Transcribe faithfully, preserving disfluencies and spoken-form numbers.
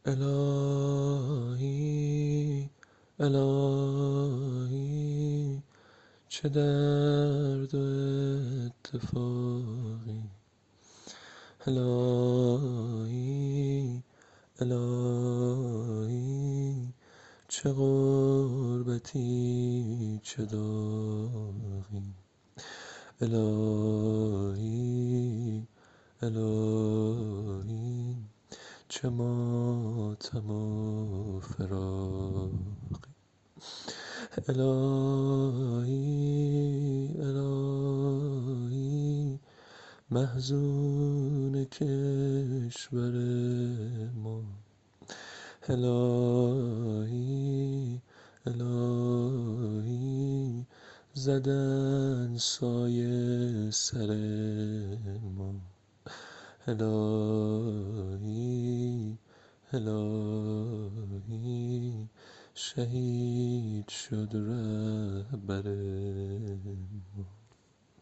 الهی الهی چه درد و اتفاقی. الهی الهی چه غربتی چه داغی. الهی الهی چه ماتم و فراقی. الهی الهی محزون کشور ما. الهی الهی زدن سایه سر ما. الهی الهی شهید شد رهبر